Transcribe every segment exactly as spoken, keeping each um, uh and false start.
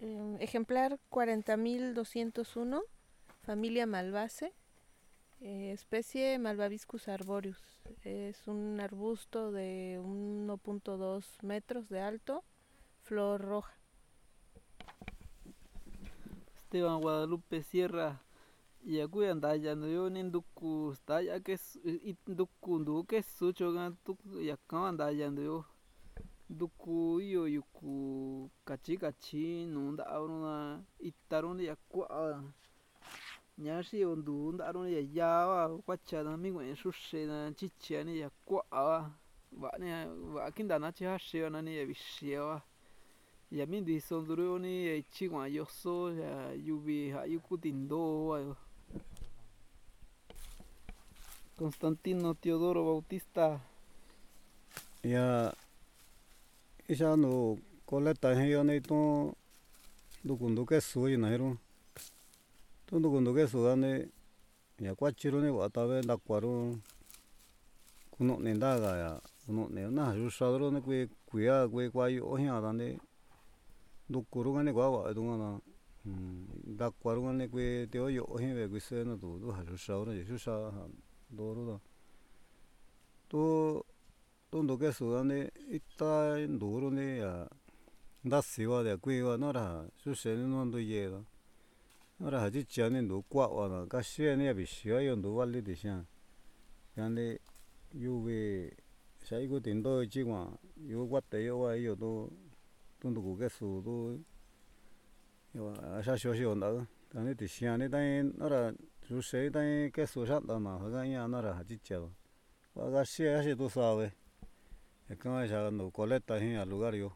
Eh, ejemplar cuarenta mil doscientos uno, familia Malvaceae, eh, especie Malvaviscus arboreus. Es un arbusto de uno punto dos metros de alto, flor roja. Esteban Guadalupe Sierra yakuya ndayando yo ni nduku staya que nduku nduke sucho gan tu yakama ndayando yo nduku iyo yuku kachi kachi nunda auruna itaruni yakua ñaxi ondu ndaruni ya yava kuachana mi nguen xuxena chichiani yakua vani va kindana chihaxi nani ya vixiava ya mindi sondurioni chigua yoso ya yuvi ha yuku tindo ayo Constantino Teodoro Bautista ya isa no coleta heyo ne to dukundu ke suyi na hero to dukundu ke sudane ya kwachiro ne watabe ndakwaro kuno ne ndaga ya kuno ne na yusadro ne kwe kuya kwe kwayo ohia dane dukuru ngane kwa wa dungana ndakwaro ngane kwe te oyo ohia kwe se no du du ha yusadro ye yusa doro da to tondo ke sudane ita ndoro ne ya ndasiwa de kwe wa nora suse no ndo yeda nora haji chane ndo kwa wa na kashi ne bishia yo ndo wali de sha yande yuve saigo tindo chigua yo guate yo wa yo do tondo ku ke su do yo asha sho shi onda tane ti shiane dai nora suse dai ke su sha da na ga ya nora haji cha wa ga shi ya shi do sabe acá ya no coleta en al lugar yo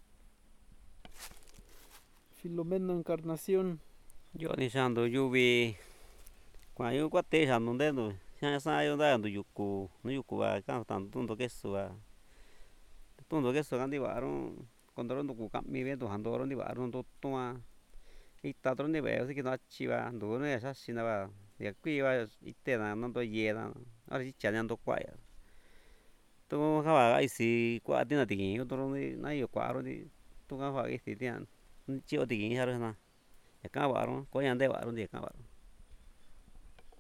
Filomeno Encarnación yo ni sando yuvi kwa yo kwate sando ndendo ya sa yo dando yuku no yuku ba ka tan tundo keso ba tundo keso gandi baro kondoro ndo ku kami be to handoro ni baro ndo toa ita tro ni be si kino chiva ndo no ya sa sina ba ya kui ba ite na no to yeda ari si chanyando kwa ya to ka ba isi kwa tina tiki to ni na yo kwa ro ni to ka ba isi tian chi o tiki ha ro na ya ka ba ro ko ya nde ba ro ni ka ba